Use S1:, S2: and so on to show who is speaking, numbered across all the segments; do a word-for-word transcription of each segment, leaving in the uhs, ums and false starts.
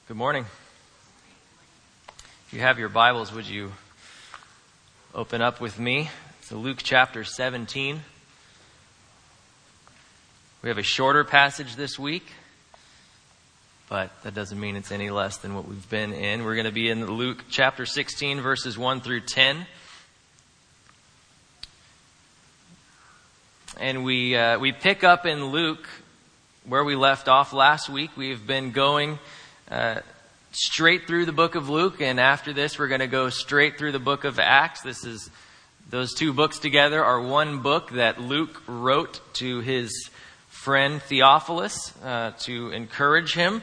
S1: Good morning. If you have your Bibles, would you open up with me to Luke chapter seventeen. We have a shorter passage this week, but that doesn't mean it's any less than what we've been in. We're going to be in Luke chapter sixteen, verses one through ten. And we uh, we pick up in Luke where we left off last week. We've been going Uh, straight through the book of Luke, and after this we're going to go straight through the book of Acts. This is those two books together are one book that Luke wrote to his friend Theophilus uh, to encourage him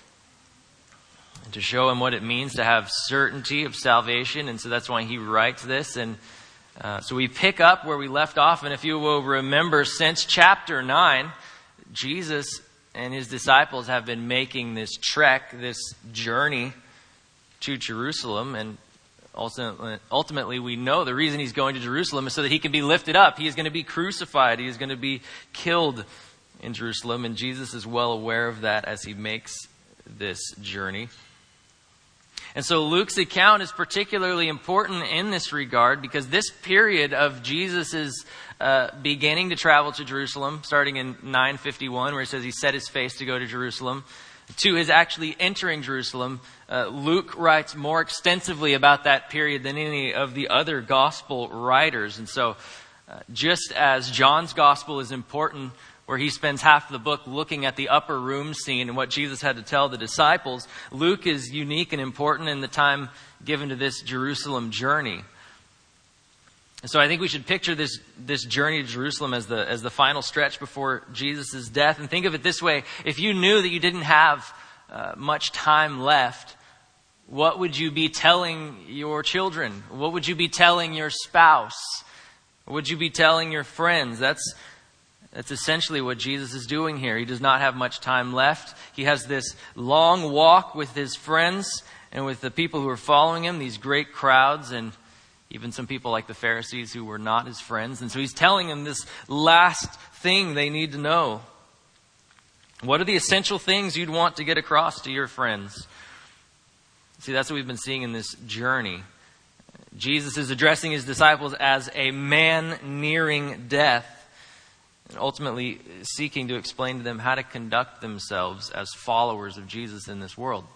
S1: and to show him what it means to have certainty of salvation, and so that's why he writes this. And uh, so we pick up where we left off, and if you will remember, since chapter nine, Jesus and his disciples have been making this trek, this journey to Jerusalem. And ultimately, ultimately, we know the reason he's going to Jerusalem is so that he can be lifted up. He is going to be crucified. He is going to be killed in Jerusalem. And Jesus is well aware of that as he makes this journey. And so Luke's account is particularly important in this regard because this period of Jesus' uh, beginning to travel to Jerusalem, starting in nine fifty-one, where it says he set his face to go to Jerusalem, to his actually entering Jerusalem, uh, Luke writes more extensively about that period than any of the other gospel writers. And so uh, just as John's gospel is important, where he spends half the book looking at the upper room scene and what Jesus had to tell the disciples, Luke is unique and important in the time given to this Jerusalem journey. And so I think we should picture this this journey to Jerusalem as the as the final stretch before Jesus' death. And think of it this way: if you knew that you didn't have uh, much time left, what would you be telling your children? What would you be telling your spouse? What would you be telling your friends? That's That's essentially what Jesus is doing here. He does not have much time left. He has this long walk with his friends and with the people who are following him, these great crowds, and even some people like the Pharisees who were not his friends. And so he's telling them this last thing they need to know. What are the essential things you'd want to get across to your friends? See, that's what we've been seeing in this journey. Jesus is addressing his disciples as a man nearing death, and ultimately seeking to explain to them how to conduct themselves as followers of Jesus in this world.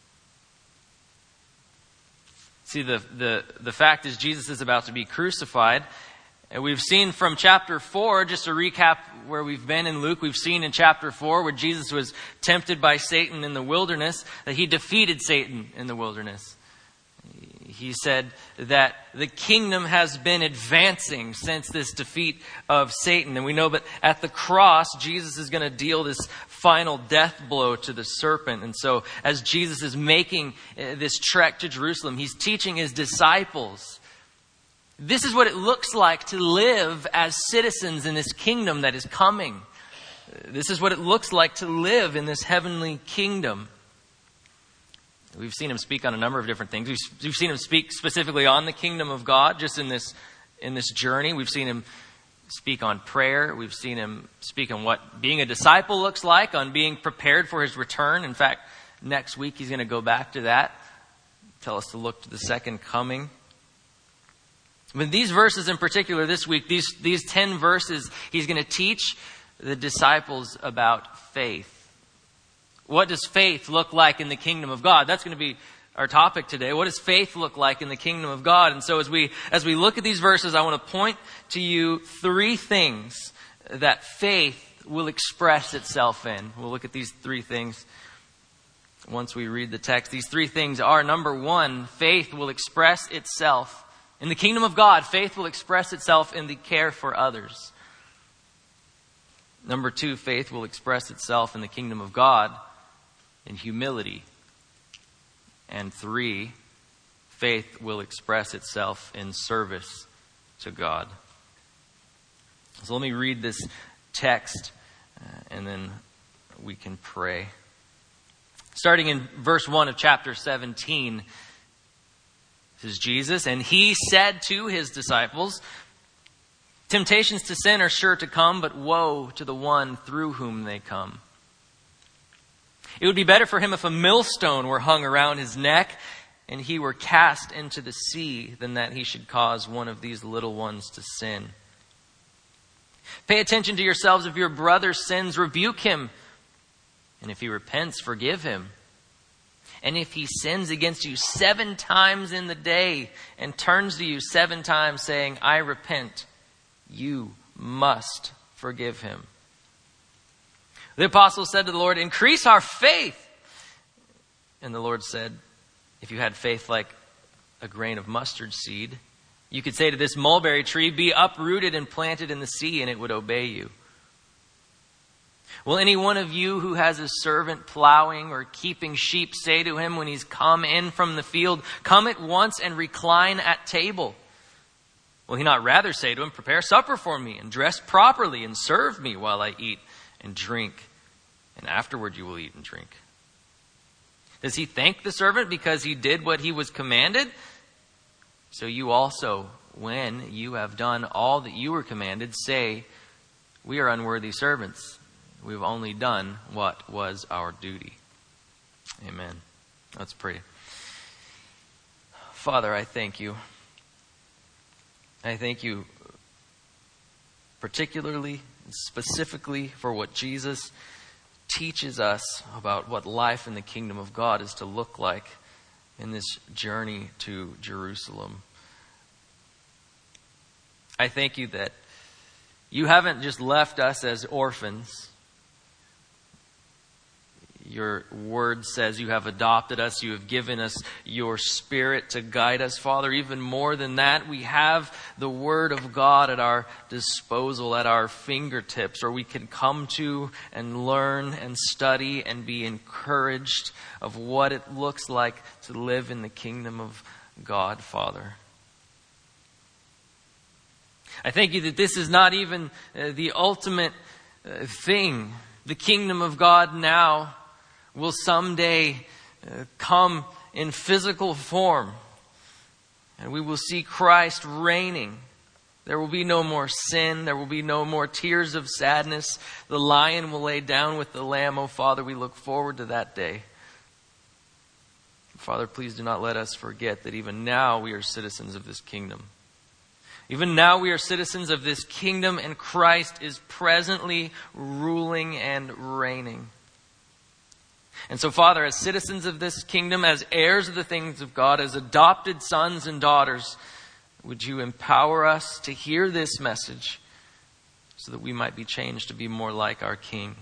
S1: See, the, the, the fact is Jesus is about to be crucified. And we've seen from chapter four, just to recap where we've been in Luke, we've seen in chapter four where Jesus was tempted by Satan in the wilderness, that he defeated Satan in the wilderness. He said that the kingdom has been advancing since this defeat of Satan. And we know that at the cross, Jesus is going to deal this final death blow to the serpent. And so as Jesus is making this trek to Jerusalem, he's teaching his disciples, this is what it looks like to live as citizens in this kingdom that is coming. This is what it looks like to live in this heavenly kingdom. We've seen him speak on a number of different things. We've, we've seen him speak specifically on the kingdom of God just in this in this journey. We've seen him speak on prayer. We've seen him speak on what being a disciple looks like, on being prepared for his return. In fact, next week he's going to go back to that, tell us to look to the second coming. But these verses in particular this week, these, these ten verses, he's going to teach the disciples about faith. What does faith look like in the kingdom of God? That's going to be our topic today. What does faith look like in the kingdom of God? And so as we as we look at these verses, I want to point to you three things that faith will express itself in. We'll look at these three things once we read the text. These three things are, number one, faith will express itself in the kingdom of God. Faith will express itself in the care for others. Number two, faith will express itself in the kingdom of God in humility. And three, faith will express itself in service to God. So let me read this text uh, and then we can pray. Starting in verse one of chapter seventeen, this is Jesus, and he said to his disciples, temptations to sin are sure to come, but woe to the one through whom they come. It would be better for him if a millstone were hung around his neck and he were cast into the sea than that he should cause one of these little ones to sin. Pay attention to yourselves. If your brother sins, rebuke him. And if he repents, forgive him. And if he sins against you seven times in the day and turns to you seven times saying, I repent, you must forgive him. The apostle said to the Lord, increase our faith. And the Lord said, if you had faith like a grain of mustard seed, you could say to this mulberry tree, be uprooted and planted in the sea, and it would obey you. Will any one of you who has a servant plowing or keeping sheep say to him when he's come in from the field, come at once and recline at table? Will he not rather say to him, prepare supper for me and dress properly and serve me while I eat and drink, and afterward you will eat and drink? Does he thank the servant because he did what he was commanded? So you also, when you have done all that you were commanded, say, we are unworthy servants. We've only done what was our duty. Amen. Let's pray. Father, I thank you. I thank you particularly, specifically for what Jesus teaches us about what life in the kingdom of God is to look like in this journey to Jerusalem. I thank you that you haven't just left us as orphans. Your word says you have adopted us. You have given us your Spirit to guide us. Father, even more than that, we have the Word of God at our disposal, at our fingertips, where we can come to and learn and study and be encouraged of what it looks like to live in the kingdom of God, Father. I thank you that this is not even uh, the ultimate uh, thing. The kingdom of God now will someday uh, come in physical form. And we will see Christ reigning. There will be no more sin. There will be no more tears of sadness. The lion will lay down with the lamb. Oh, Father, we look forward to that day. Father, please do not let us forget that even now we are citizens of this kingdom. Even now we are citizens of this kingdom, and Christ is presently ruling and reigning. And so, Father, as citizens of this kingdom, as heirs of the things of God, as adopted sons and daughters, would you empower us to hear this message so that we might be changed to be more like our King?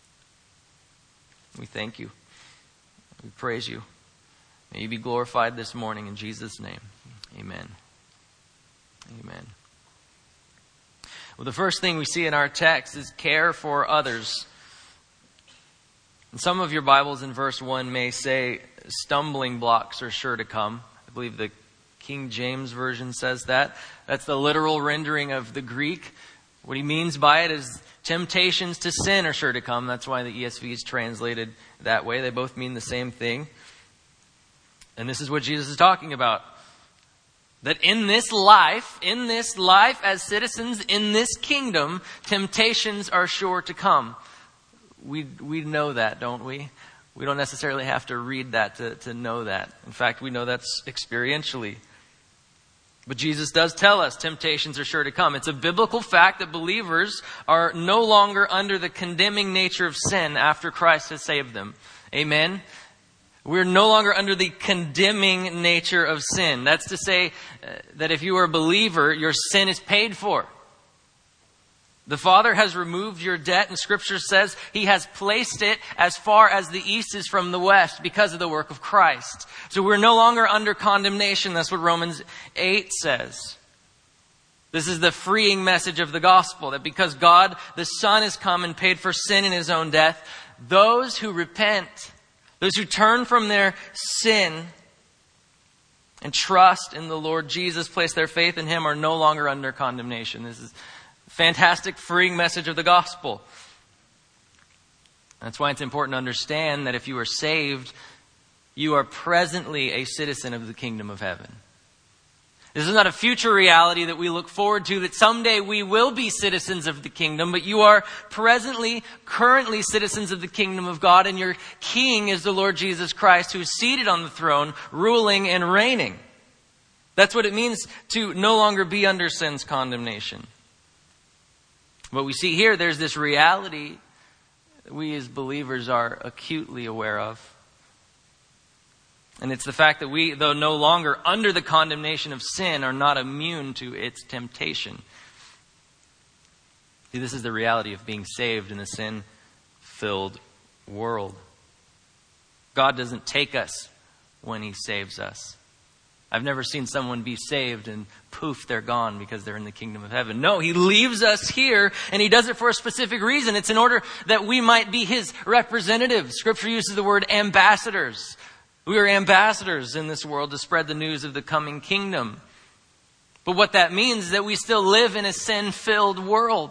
S1: We thank you. We praise you. May you be glorified this morning in Jesus' name. Amen. Amen. Well, the first thing we see in our text is care for others. And some of your Bibles in verse one may say stumbling blocks are sure to come. I believe the King James Version says that. That's the literal rendering of the Greek. What he means by it is temptations to sin are sure to come. That's why the E S V is translated that way. They both mean the same thing. And this is what Jesus is talking about. That in this life, in this life as citizens in this kingdom, temptations are sure to come. We we know that, don't we? We don't necessarily have to read that to, to know that. In fact, we know that's experientially. But Jesus does tell us temptations are sure to come. It's a biblical fact that believers are no longer under the condemning nature of sin after Christ has saved them. Amen? We're no longer under the condemning nature of sin. That's to say uh, that if you are a believer, your sin is paid for. The Father has removed your debt, and Scripture says He has placed it as far as the east is from the west because of the work of Christ. So we're no longer under condemnation. That's what Romans eight says. This is the freeing message of the gospel, that because God, the Son, has come and paid for sin in His own death, those who repent, those who turn from their sin and trust in the Lord Jesus, place their faith in Him, are no longer under condemnation. This is fantastic freeing message of the gospel. That's why it's important to understand that if you are saved, you are presently a citizen of the kingdom of heaven. This is not a future reality that we look forward to, that someday we will be citizens of the kingdom, but you are presently, currently citizens of the kingdom of God, and your king is the Lord Jesus Christ, who is seated on the throne, ruling and reigning. That's what it means to no longer be under sin's condemnation. But we see here, there's this reality that we as believers are acutely aware of. And it's the fact that we, though no longer under the condemnation of sin, are not immune to its temptation. See, this is the reality of being saved in a sin-filled world. God doesn't take us when He saves us. I've never seen someone be saved and poof, they're gone because they're in the kingdom of heaven. No, He leaves us here, and He does it for a specific reason. It's in order that we might be His representatives. Scripture uses the word ambassadors. We are ambassadors in this world to spread the news of the coming kingdom. But what that means is that we still live in a sin-filled world.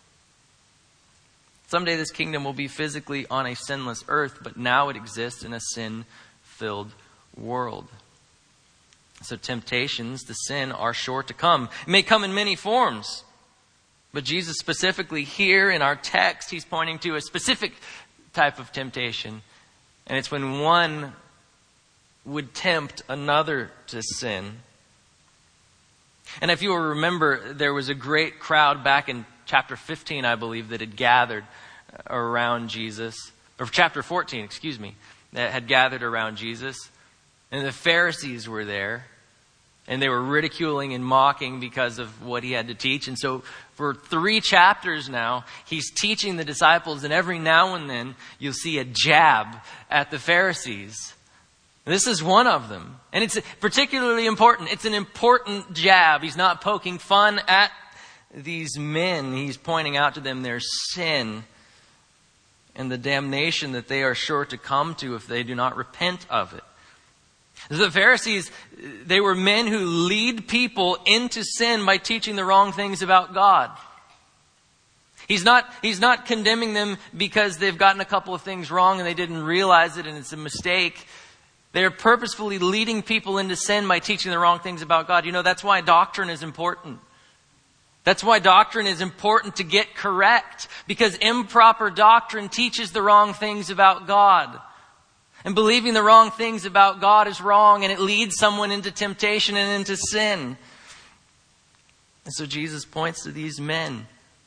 S1: Someday this kingdom will be physically on a sinless earth, but now it exists in a sin-filled world. So temptations to sin are sure to come. It may come in many forms. But Jesus specifically here in our text, He's pointing to a specific type of temptation. And it's when one would tempt another to sin. And if you will remember, there was a great crowd back in chapter fifteen, I believe, that had gathered around Jesus. Or chapter fourteen, excuse me, that had gathered around Jesus. And the Pharisees were there. And they were ridiculing and mocking because of what He had to teach. And so for three chapters now, He's teaching the disciples. And every now and then, you'll see a jab at the Pharisees. This is one of them. And it's particularly important. It's an important jab. He's not poking fun at these men. He's pointing out to them their sin and the damnation that they are sure to come to if they do not repent of it. The Pharisees, they were men who lead people into sin by teaching the wrong things about God. He's not, he's not condemning them because they've gotten a couple of things wrong and they didn't realize it and it's a mistake. They're purposefully leading people into sin by teaching the wrong things about God. You know, that's why doctrine is important. That's why doctrine is important to get correct. Because improper doctrine teaches the wrong things about God. And believing the wrong things about God is wrong, and it leads someone into temptation and into sin. And so Jesus points to these men.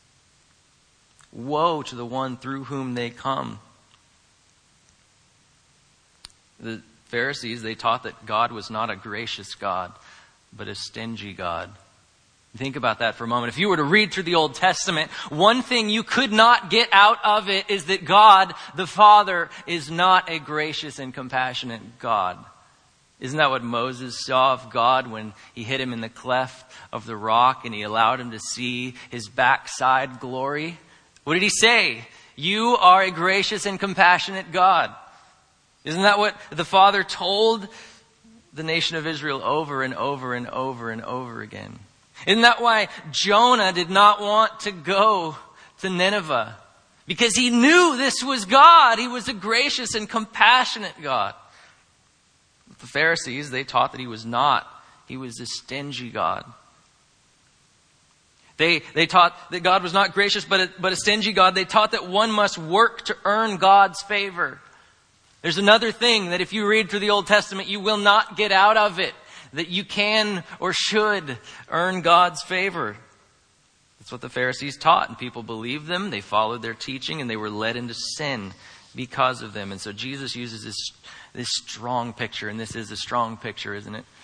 S1: Woe to the one through whom they come. The Pharisees, they taught that God was not a gracious God, but a stingy God. Think about that for a moment. If you were to read through the Old Testament, one thing you could not get out of it is that God, the Father, is not a gracious and compassionate God. Isn't that what Moses saw of God when He hit him in the cleft of the rock and He allowed him to see His backside glory? What did He say? You are a gracious and compassionate God. Isn't that what the Father told the nation of Israel over and over and over and over again? Isn't that why Jonah did not want to go to Nineveh? Because he knew this was God. He was a gracious and compassionate God. But the Pharisees, they taught that He was not. He was a stingy God. They, they taught that God was not gracious, but a, but a stingy God. They taught that one must work to earn God's favor. There's another thing that if you read through the Old Testament, you will not get out of it. That you can or should earn God's favor. That's what the Pharisees taught, and people believed them. They followed their teaching, and they were led into sin because of them. And so Jesus uses this, this strong picture, and this is a strong picture, isn't it?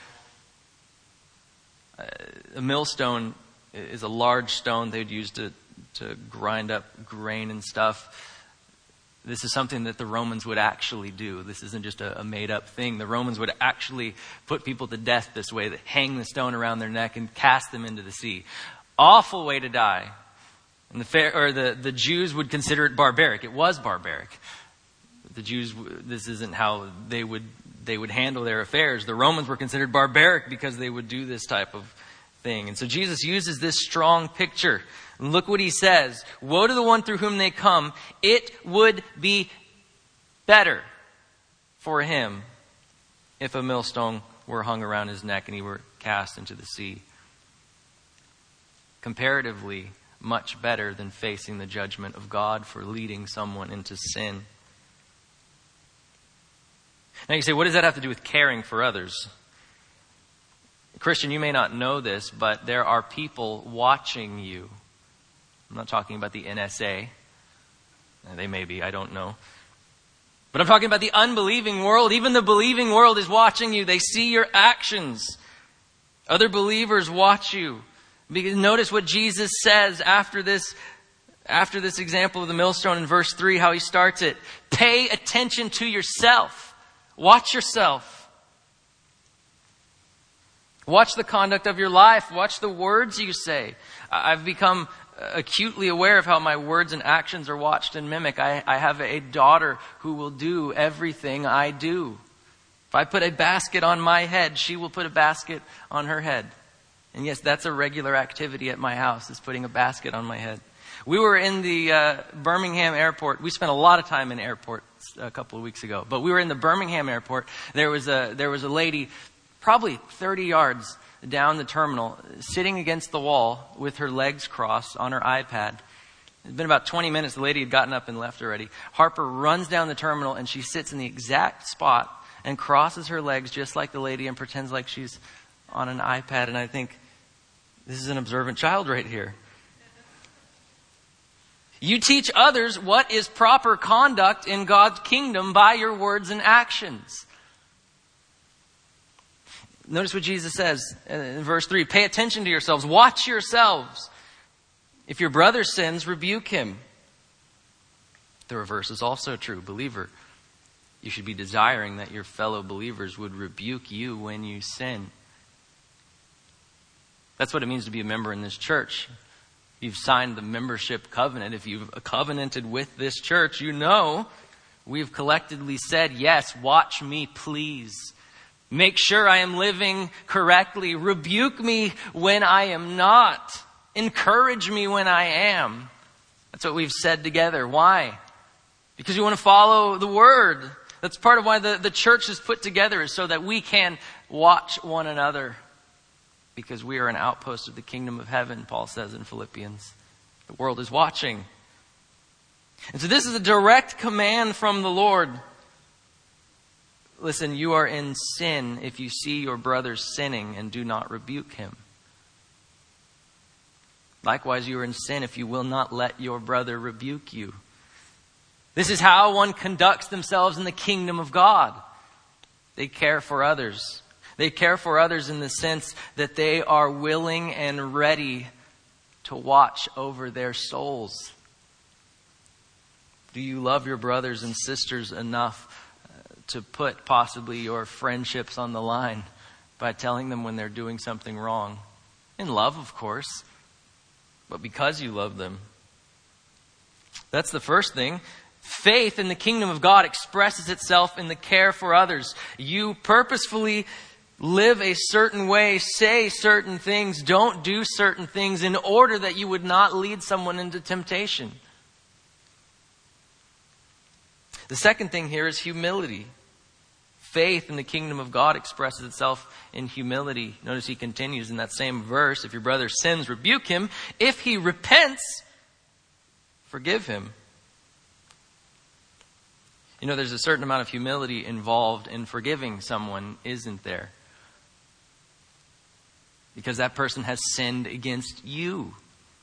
S1: Uh, a millstone is a large stone they'd use to, to grind up grain and stuff. This is something that the Romans would actually do. This isn't just a, a made-up thing. The Romans would actually put people to death this way, that hang the stone around their neck and cast them into the sea. Awful way to die. And the fair, or the, the Jews would consider it barbaric. It was barbaric. The Jews, this isn't how they would they would handle their affairs. The Romans were considered barbaric because they would do this type of thing. And so Jesus uses this strong picture. And look what He says. Woe to the one through whom they come. It would be better for him if a millstone were hung around his neck and he were cast into the sea. Comparatively, much better than facing the judgment of God for leading someone into sin. Now you say, what does that have to do with caring for others? Christian, you may not know this, but there are people watching you. I'm not talking about the N S A. They may be, I don't know. But I'm talking about the unbelieving world. Even the believing world is watching you. They see your actions. Other believers watch you. Because notice what Jesus says after this, after this example of the millstone in verse three, how he starts it. Pay attention to yourself. Watch yourself. Watch the conduct of your life. Watch the words you say. I've become acutely aware of how my words and actions are watched and mimicked. I, I have a daughter who will do everything I do. If I put a basket on my head, she will put a basket on her head. And yes, that's a regular activity at my house, is putting a basket on my head. We were in the uh, Birmingham airport. We spent a lot of time in airports a couple of weeks ago. But we were in the Birmingham airport. There was a there was a lady probably thirty yards down the terminal, sitting against the wall with her legs crossed on her iPad. It's been about twenty minutes. The lady had gotten up and left already. Harper runs down the terminal and she sits in the exact spot and crosses her legs just like the lady and pretends like she's on an iPad. And I think, this is an observant child right here. You teach others what is proper conduct in God's kingdom by your words and actions. Notice what Jesus says in verse three. Pay attention to yourselves. Watch yourselves. If your brother sins, rebuke him. The reverse is also true. Believer, you should be desiring that your fellow believers would rebuke you when you sin. That's what it means to be a member in this church. You've signed the membership covenant. If you've covenanted with this church, you know we've collectively said, yes, watch me, please. Make sure I am living correctly. Rebuke me when I am not. Encourage me when I am. That's what we've said together. Why? Because we want to follow the word. That's part of why the, the church is put together, is so that we can watch one another. Because we are an outpost of the kingdom of heaven, Paul says in Philippians. The world is watching. And so this is a direct command from the Lord. Listen, you are in sin if you see your brother sinning and do not rebuke him. Likewise, you are in sin if you will not let your brother rebuke you. This is how one conducts themselves in the kingdom of God. They care for others. They care for others in the sense that they are willing and ready to watch over their souls. Do you love your brothers and sisters enough to put possibly your friendships on the line by telling them when they're doing something wrong? In love, of course, but because you love them. That's the first thing. Faith in the kingdom of God expresses itself in the care for others. You purposefully live a certain way, say certain things, don't do certain things in order that you would not lead someone into temptation. The second thing here is humility. Faith in the kingdom of God expresses itself in humility. Notice he continues in that same verse. If your brother sins, rebuke him. If he repents, forgive him. You know, there's a certain amount of humility involved in forgiving someone, isn't there? Because that person has sinned against you.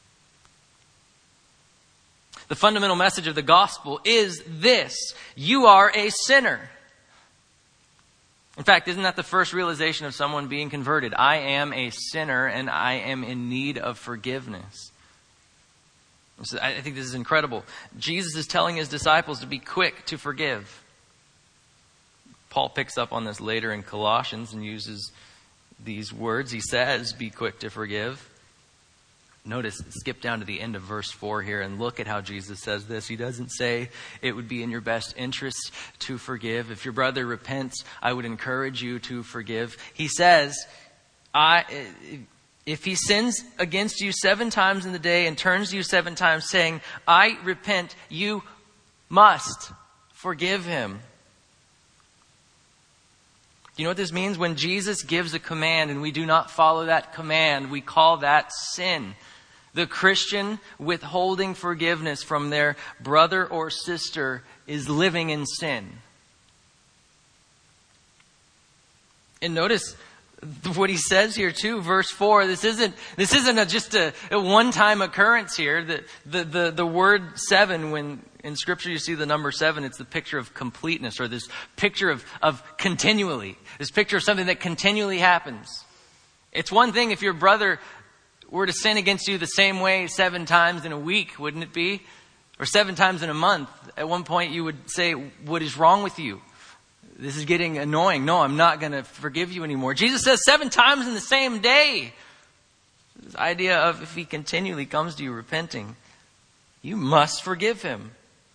S1: The fundamental message of the gospel is this: you are a sinner. In fact, isn't that the first realization of someone being converted? I am a sinner and I am in need of forgiveness. So I think this is incredible. Jesus is telling his disciples to be quick to forgive. Paul picks up on this later in Colossians and uses these words. He says, be quick to forgive. Notice, skip down to the end of verse four here and look at how Jesus says this. He doesn't say it would be in your best interest to forgive. If your brother repents, I would encourage you to forgive. He says, I, if he sins against you seven times in the day and turns to you seven times saying, I repent, you must forgive him. You know what this means? When Jesus gives a command and we do not follow that command, we call that sin. The Christian withholding forgiveness from their brother or sister is living in sin. And notice what he says here too, verse four. This isn't this isn't a, just a, a one-time occurrence here. The, the the the word seven, when in Scripture you see the number seven, it's the picture of completeness, or this picture of of continually. This picture of something that continually happens. It's one thing if your brother were to sin against you the same way seven times in a week, wouldn't it be? Or seven times in a month. At one point you would say, what is wrong with you? This is getting annoying. No, I'm not going to forgive you anymore. Jesus says seven times in the same day. This idea of if he continually comes to you repenting, you must forgive him.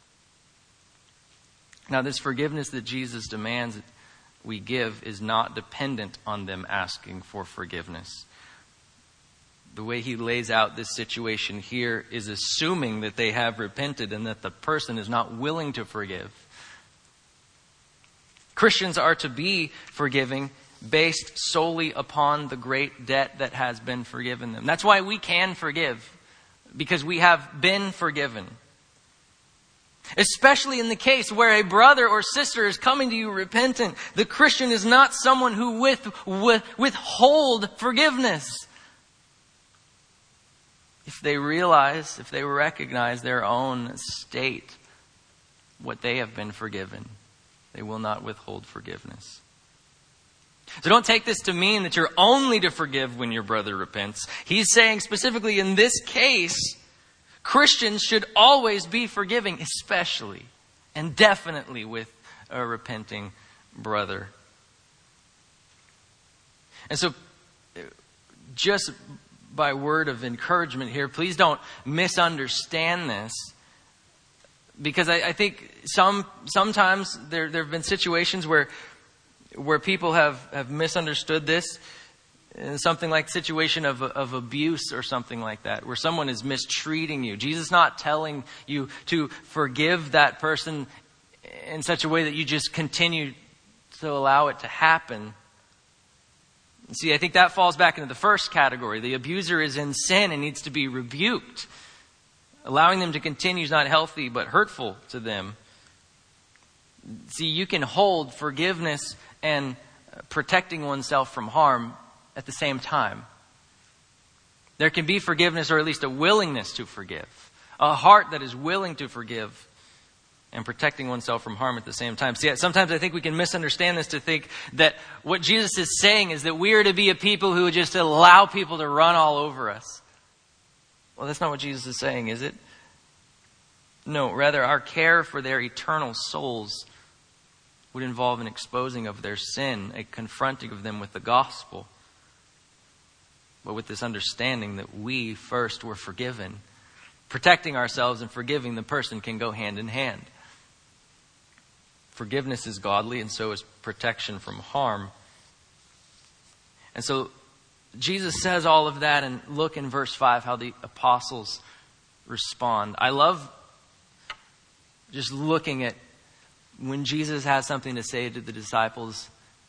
S1: Now, this forgiveness that Jesus demands that we give is not dependent on them asking for forgiveness. The way he lays out this situation here is assuming that they have repented and that the person is not willing to forgive. Christians are to be forgiving based solely upon the great debt that has been forgiven them. That's why we can forgive, because we have been forgiven. Especially in the case where a brother or sister is coming to you repentant. The Christian is not someone who with, with, withhold forgiveness. If they realize, if they recognize their own state, what they have been forgiven, they will not withhold forgiveness. So don't take this to mean that you're only to forgive when your brother repents. He's saying specifically in this case, Christians should always be forgiving, especially and definitely with a repenting brother. And so, just by word of encouragement here, please don't misunderstand this. Because I, I think some sometimes there there have been situations where where people have, have misunderstood this. Something like situation of of abuse or something like that, where someone is mistreating you. Jesus is not telling you to forgive that person in such a way that you just continue to allow it to happen. See, I think that falls back into the first category. The abuser is in sin and needs to be rebuked. Allowing them to continue is not healthy, but hurtful to them. See, you can hold forgiveness and protecting oneself from harm at the same time. There can be forgiveness, or at least a willingness to forgive. A heart that is willing to forgive and protecting oneself from harm at the same time. See, sometimes I think we can misunderstand this to think that what Jesus is saying is that we are to be a people who just allow people to run all over us. Well, that's not what Jesus is saying, is it? No, rather our care for their eternal souls would involve an exposing of their sin, a confronting of them with the gospel. But with this understanding that we first were forgiven. Protecting ourselves and forgiving the person can go hand in hand. Forgiveness is godly, and so is protection from harm. And so Jesus says all of that, and look in verse five how the apostles respond. I love just looking at when Jesus has something to say to the disciples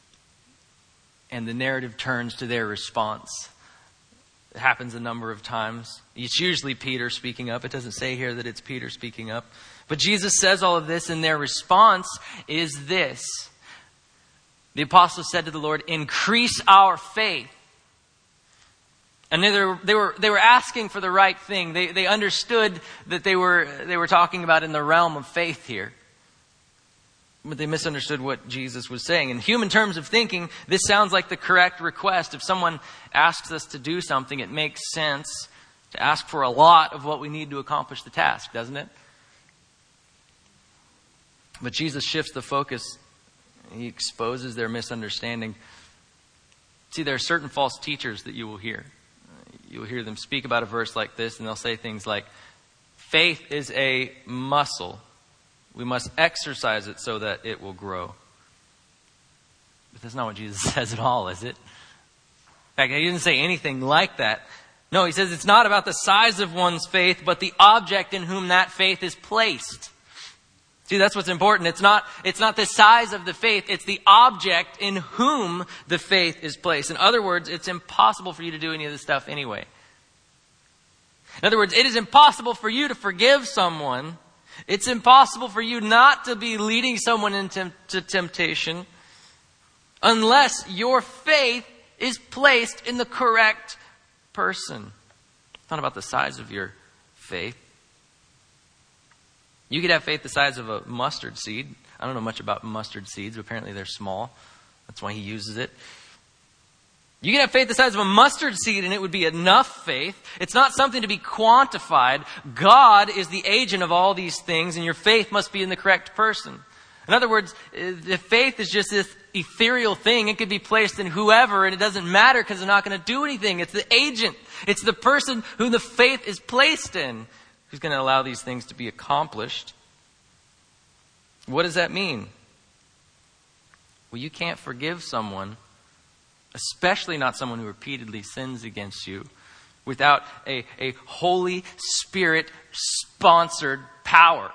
S1: and the narrative turns to their response. It happens a number of times. It's usually Peter speaking up. It doesn't say here that it's Peter speaking up. But Jesus says all of this, and their response is this. The apostles said to the Lord, "Increase our faith." And they were, they were, they were asking for the right thing. They, they understood that they were, they were talking about in the realm of faith here. But they misunderstood what Jesus was saying. In human terms of thinking, this sounds like the correct request. If someone asks us to do something, it makes sense to ask for a lot of what we need to accomplish the task, doesn't it? But Jesus shifts the focus. He exposes their misunderstanding. See, there are certain false teachers that you will hear. You'll hear them speak about a verse like this, and they'll say things like, faith is a muscle. We must exercise it so that it will grow. But that's not what Jesus says at all, is it? In fact, he didn't say anything like that. No, he says it's not about the size of one's faith, but the object in whom that faith is placed. See, that's what's important. It's not, it's not the size of the faith. It's the object in whom the faith is placed. In other words, it's impossible for you to do any of this stuff anyway. In other words, it is impossible for you to forgive someone. It's impossible for you not to be leading someone into temptation unless your faith is placed in the correct person. It's not about the size of your faith. You could have faith the size of a mustard seed. I don't know much about mustard seeds, but apparently they're small. That's why he uses it. You can have faith the size of a mustard seed and it would be enough faith. It's not something to be quantified. God is the agent of all these things and your faith must be in the correct person. In other words, the faith is just this ethereal thing. It could be placed in whoever and it doesn't matter because they're not going to do anything. It's the agent. It's the person who the faith is placed in who's going to allow these things to be accomplished. What does that mean? Well, you can't forgive someone, especially not someone who repeatedly sins against you, without a, a Holy Spirit-sponsored power.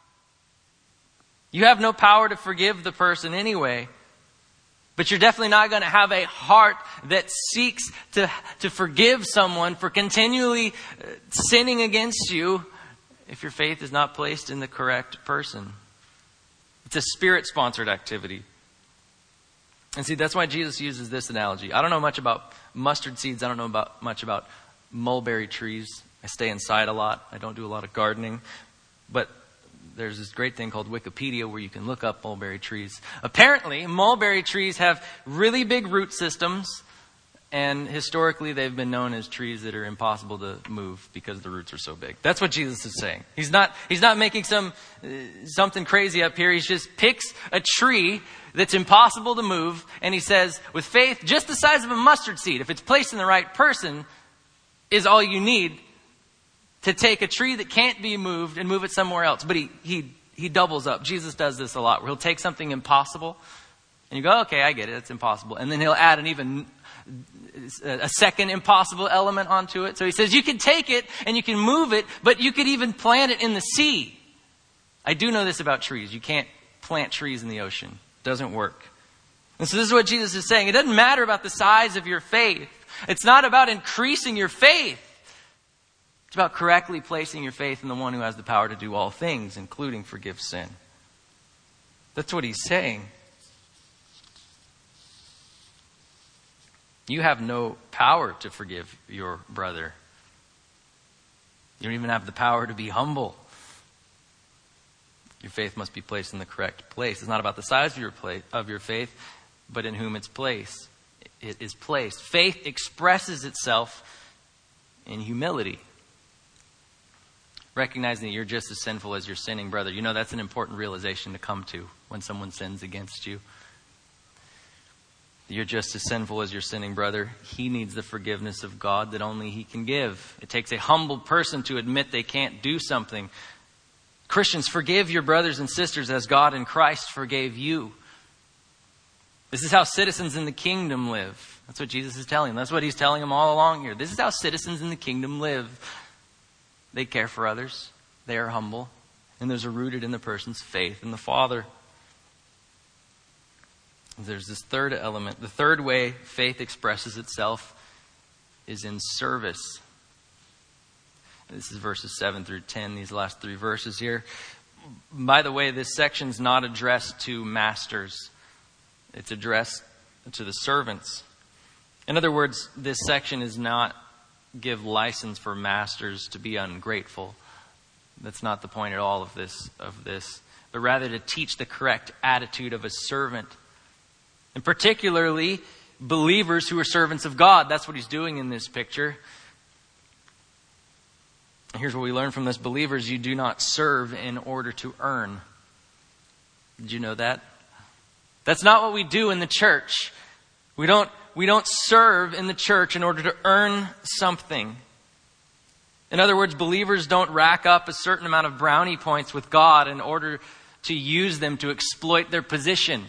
S1: You have no power to forgive the person anyway, but you're definitely not going to have a heart that seeks to, to forgive someone for continually sinning against you if your faith is not placed in the correct person. It's a Spirit-sponsored activity. And see, that's why Jesus uses this analogy. I don't know much about mustard seeds. I don't know about much about mulberry trees. I stay inside a lot. I don't do a lot of gardening. But there's this great thing called Wikipedia where you can look up mulberry trees. Apparently, mulberry trees have really big root systems. And historically, they've been known as trees that are impossible to move because the roots are so big. That's what Jesus is saying. He's not, he's not making some uh, something crazy up here. He just picks a tree that's impossible to move. And he says, with faith just the size of a mustard seed, if it's placed in the right person, is all you need to take a tree that can't be moved and move it somewhere else. But he, he, he doubles up. Jesus does this a lot where he'll take something impossible and you go, okay, I get it. It's impossible. And then he'll add an even a second impossible element onto it. So he says, you can take it and you can move it, but you could even plant it in the sea. I do know this about trees. You can't plant trees in the ocean. It doesn't work. And so this is what Jesus is saying. It doesn't matter about the size of your faith. It's not about increasing your faith. It's about correctly placing your faith in the one who has the power to do all things, including forgive sin. That's what he's saying. You have no power to forgive your brother. You don't even have the power to be humble. Your faith must be placed in the correct place. It's not about the size of your plate, of your faith, but in whom it's placed. It is placed. Faith expresses itself in humility. Recognizing that you're just as sinful as your sinning brother. You know, that's an important realization to come to when someone sins against you. You're just as sinful as your sinning brother. He needs the forgiveness of God that only he can give. It takes a humble person to admit they can't do something. Christians, forgive your brothers and sisters as God in Christ forgave you. This is how citizens in the kingdom live. That's what Jesus is telling them. That's what he's telling them all along here. This is how citizens in the kingdom live. They care for others. They are humble. And those are rooted in the person's faith in the Father. There's this third element. The third way faith expresses itself is in service. This is verses seven through ten, these last three verses here. By the way, this section's not addressed to masters. It's addressed to the servants. In other words, this section is not give license for masters to be ungrateful. That's not the point at all of this, of this, but rather to teach the correct attitude of a servant. And particularly believers who are servants of God. That's what he's doing in this picture. And here's what we learn from this. Believers, you do not serve in order to earn. Did you know that? That's not what we do in the church. We don't, we don't serve in the church in order to earn something. In other words, believers don't rack up a certain amount of brownie points with God in order to use them to exploit their position.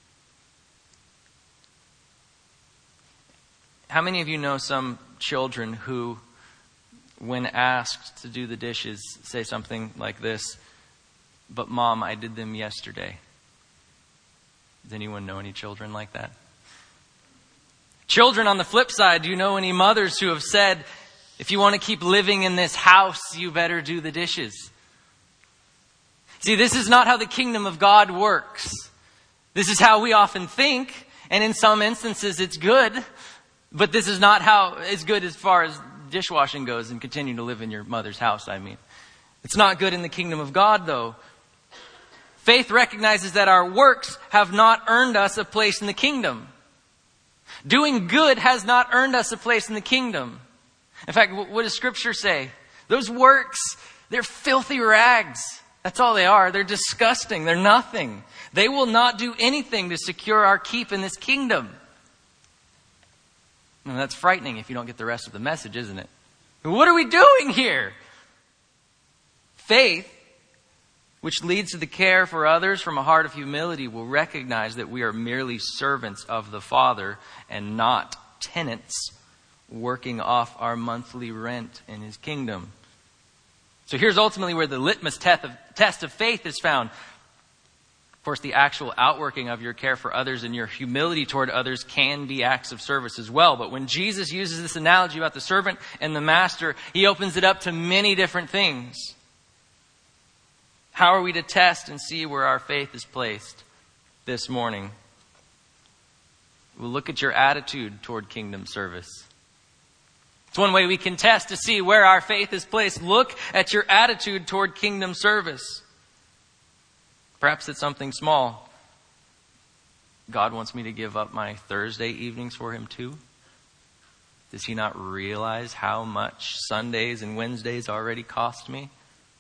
S1: How many of you know some children who, when asked to do the dishes, say something like this? But Mom, I did them yesterday. Does anyone know any children like that? Children, on the flip side, do you know any mothers who have said, if you want to keep living in this house, you better do the dishes? See, this is not how the kingdom of God works. This is how we often think, and in some instances it's good, but this is not how it's good as far as dishwashing goes and continuing to live in your mother's house, I mean. It's not good in the kingdom of God, though. Faith recognizes that our works have not earned us a place in the kingdom. Doing good has not earned us a place in the kingdom. In fact, what does Scripture say? Those works, they're filthy rags. That's all they are. They're disgusting. They're nothing. They will not do anything to secure our keep in this kingdom. And that's frightening if you don't get the rest of the message, isn't it? What are we doing here? Faith, which leads to the care for others from a heart of humility, will recognize that we are merely servants of the Father and not tenants working off our monthly rent in His kingdom. So here's ultimately where the litmus test of faith is found. Of course, the actual outworking of your care for others and your humility toward others can be acts of service as well. But when Jesus uses this analogy about the servant and the master, He opens it up to many different things. How are we to test and see where our faith is placed this morning? We'll look at your attitude toward kingdom service. It's one way we can test to see where our faith is placed. Look at your attitude toward kingdom service. Perhaps it's something small. God wants me to give up my Thursday evenings for Him too? Does He not realize how much Sundays and Wednesdays already cost me?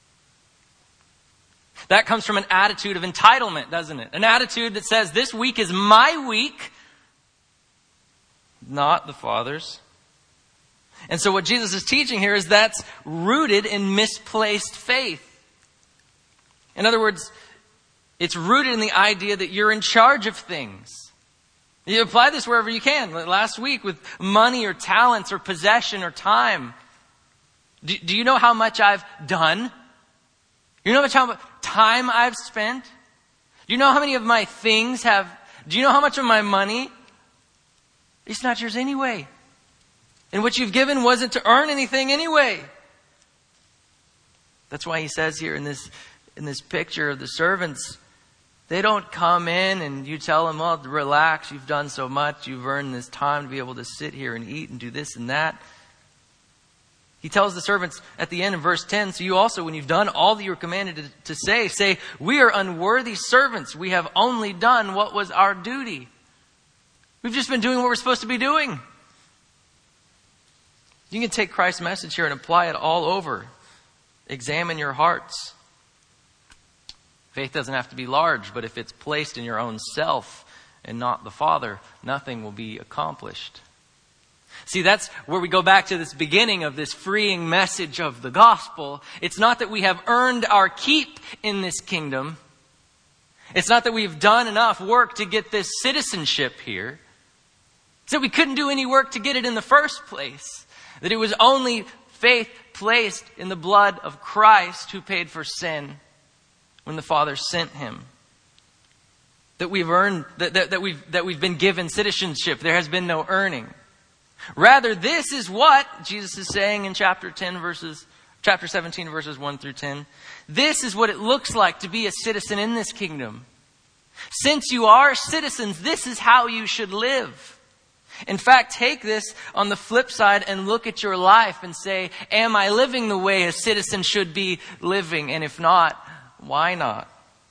S1: That comes from an attitude of entitlement, doesn't it? An attitude that says, this week is my week, not the Father's. And so what Jesus is teaching here is that's rooted in misplaced faith. In other words, it's rooted in the idea that you're in charge of things. You apply this wherever you can. Last week with money or talents or possession or time. Do, do you know how much I've done? You know how much time I've spent? Do you know how many of my things have... Do you know how much of my money? It's not yours anyway. And what you've given wasn't to earn anything anyway. That's why He says here in this in this picture of the servants, they don't come in and you tell them, well, relax, you've done so much, you've earned this time to be able to sit here and eat and do this and that. He tells the servants at the end in verse ten, so you also, when you've done all that you were commanded to, to say, say, we are unworthy servants. We have only done what was our duty. We've just been doing what we're supposed to be doing. You can take Christ's message here and apply it all over. Examine your hearts. Faith doesn't have to be large, but if it's placed in your own self and not the Father, nothing will be accomplished. See, that's where we go back to this beginning of this freeing message of the gospel. It's not that we have earned our keep in this kingdom. It's not that we've done enough work to get this citizenship here. It's that we couldn't do any work to get it in the first place. That it was only faith placed in the blood of Christ who paid for sin when the Father sent Him. That we've earned, that, that, that we've that we've been given citizenship. There has been no earning. Rather, this is what Jesus is saying in chapter ten verses chapter seventeen verses one through ten. This is what it looks like to be a citizen in this kingdom. Since you are citizens, this is how you should live. In fact, take this on the flip side and look at your life and say, am I living the way a citizen should be living? And if not, why not?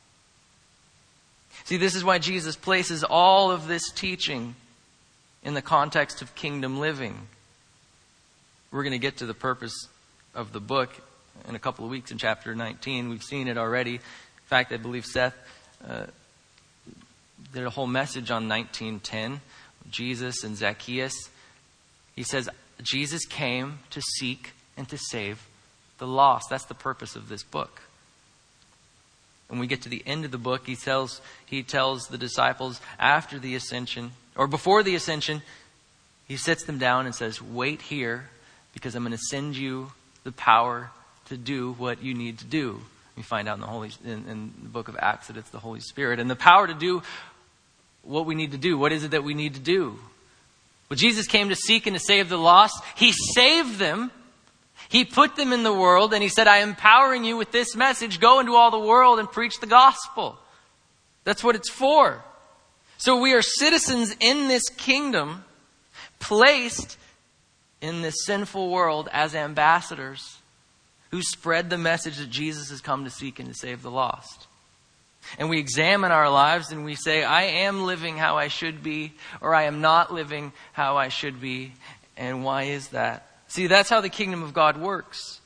S1: See, this is why Jesus places all of this teaching in the context of kingdom living. We're going to get to the purpose of the book in a couple of weeks in chapter nineteen. We've seen it already. In fact, I believe Seth uh, did a whole message on nineteen ten. Jesus and Zacchaeus. He says, Jesus came to seek and to save the lost. That's the purpose of this book. When we get to the end of the book, he tells, he tells the disciples after the ascension, or before the ascension, he sits them down and says, wait here because I'm going to send you the power to do what you need to do. We find out in the Holy in, in the book of Acts that it's the Holy Spirit. And the power to do what we need to do. What is it that we need to do? Well, Jesus came to seek and to save the lost. He saved them. He put them in the world, and he said, I am empowering you with this message. Go into all the world and preach the gospel. That's what it's for. So we are citizens in this kingdom, placed in this sinful world as ambassadors who spread the message that Jesus has come to seek and to save the lost. And we examine our lives and we say, I am living how I should be, or I am not living how I should be. And why is that? See, that's how the kingdom of God works.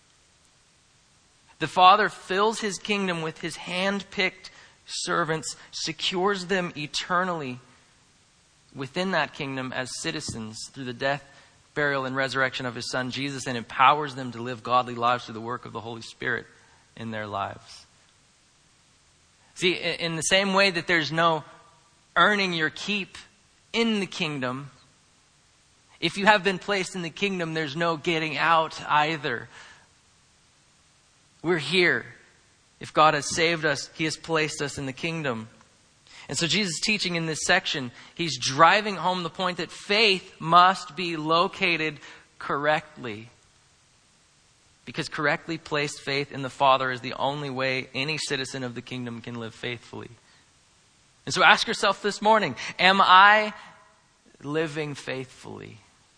S1: The Father fills his kingdom with his hand-picked servants, secures them eternally within that kingdom as citizens through the death, burial, and resurrection of his Son Jesus, and empowers them to live godly lives through the work of the Holy Spirit in their lives. See, in the same way that there's no earning your keep in the kingdom, if you have been placed in the kingdom, there's no getting out either. We're here. If God has saved us, he has placed us in the kingdom. And so Jesus' teaching in this section, he's driving home the point that faith must be located correctly. Because correctly placed faith in the Father is the only way any citizen of the kingdom can live faithfully. And so ask yourself this morning, am I living faithfully?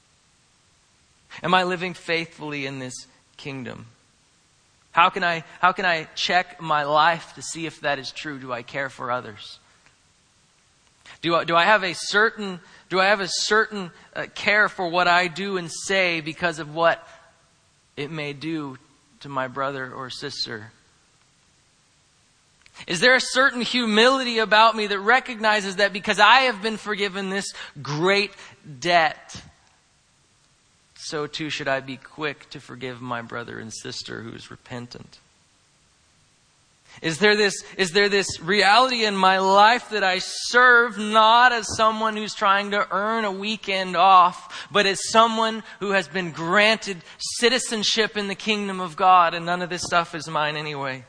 S1: Am I living faithfully in this kingdom? How can I, how can I check my life to see if that is true? Do I care for others? Do I, do I have a certain, do I have a certain uh, care for what I do and say because of what it may do to my brother or sister? Is there a certain humility about me that recognizes that because I have been forgiven this great debt, so too should I be quick to forgive my brother and sister who is repentant? Is there this, is there this reality in my life that I serve not as someone who's trying to earn a weekend off, but as someone who has been granted citizenship in the kingdom of God, and none of this stuff is mine anyway?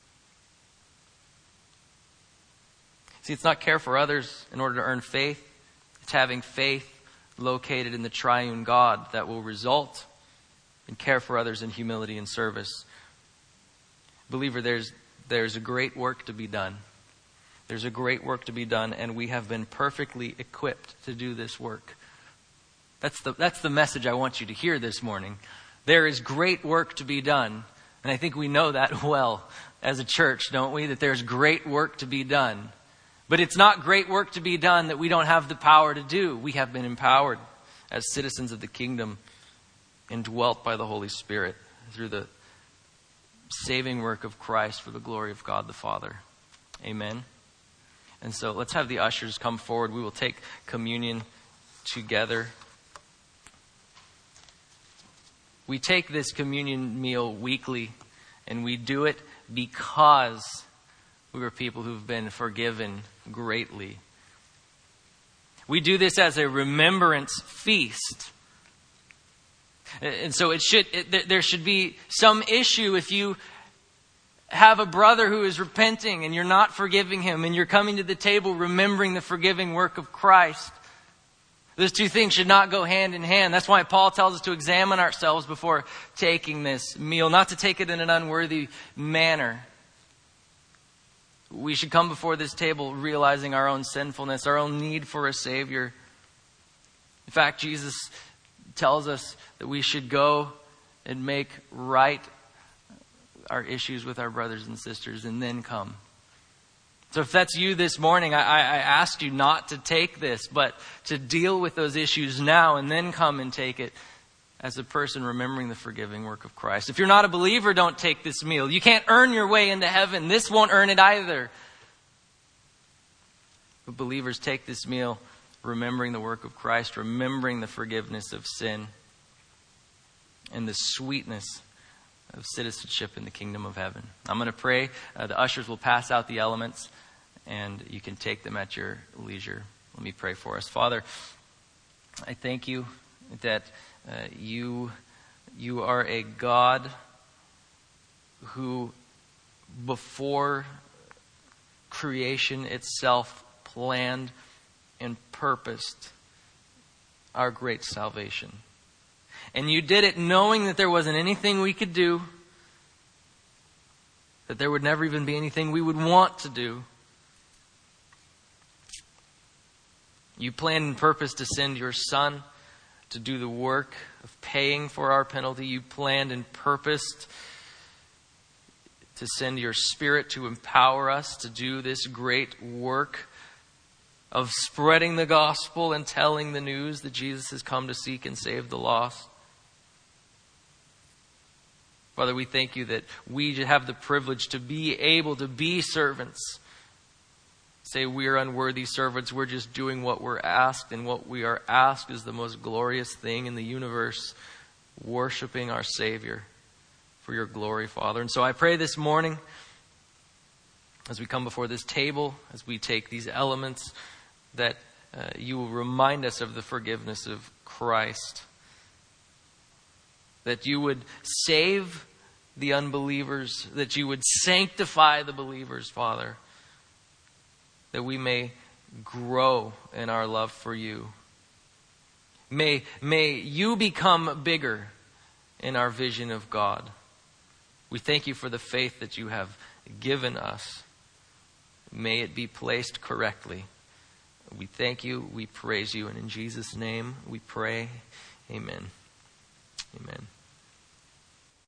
S1: See, it's not care for others in order to earn faith. It's having faith located in the triune God that will result in care for others in humility and service. Believer, there's there's a great work to be done. There's a great work to be done, and we have been perfectly equipped to do this work. That's the that's the message I want you to hear this morning. There is great work to be done, and I think we know that well as a church, don't we? That there's great work to be done. But it's not great work to be done that we don't have the power to do. We have been empowered as citizens of the kingdom, indwelt by the Holy Spirit through the saving work of Christ for the glory of God the Father. Amen. And so let's have the ushers come forward. We will take communion together. We take this communion meal weekly, and we do it because we are people who've been forgiven greatly. We do this as a remembrance feast. And so it should, it, there should be some issue if you have a brother who is repenting and you're not forgiving him, and you're coming to the table remembering the forgiving work of Christ. Those two things should not go hand in hand. That's why Paul tells us to examine ourselves before taking this meal, not to take it in an unworthy manner. We should come before this table realizing our own sinfulness, our own need for a Savior. In fact, Jesus tells us that we should go and make right our issues with our brothers and sisters and then come. So if that's you this morning, I, I asked you not to take this, but to deal with those issues now and then come and take it as a person remembering the forgiving work of Christ. If you're not a believer, don't take this meal. You can't earn your way into heaven. This won't earn it either. But believers, take this meal remembering the work of Christ, remembering the forgiveness of sin, and the sweetness of citizenship in the kingdom of heaven. I'm going to pray. Uh, the ushers will pass out the elements, and you can take them at your leisure. Let me pray for us. Father, I thank you that uh, you, you are a God who before creation itself, planned and purposed our great salvation. And you did it knowing that there wasn't anything we could do, that there would never even be anything we would want to do. You planned and purposed to send your Son to do the work of paying for our penalty. You planned and purposed to send your Spirit to empower us to do this great work of spreading the gospel and telling the news that Jesus has come to seek and save the lost. Father, we thank you that we have the privilege to be able to be servants. Say we're unworthy servants. We're just doing what we're asked, and what we are asked is the most glorious thing in the universe, worshiping our Savior for your glory, Father. And so I pray this morning, as we come before this table, as we take these elements, that uh, you will remind us of the forgiveness of Christ. That you would save the unbelievers, that you would sanctify the believers, Father. That we may grow in our love for you. May, may you become bigger in our vision of God. We thank you for the faith that you have given us. May it be placed correctly. We thank you, we praise you, and in Jesus' name we pray. Amen. Amen.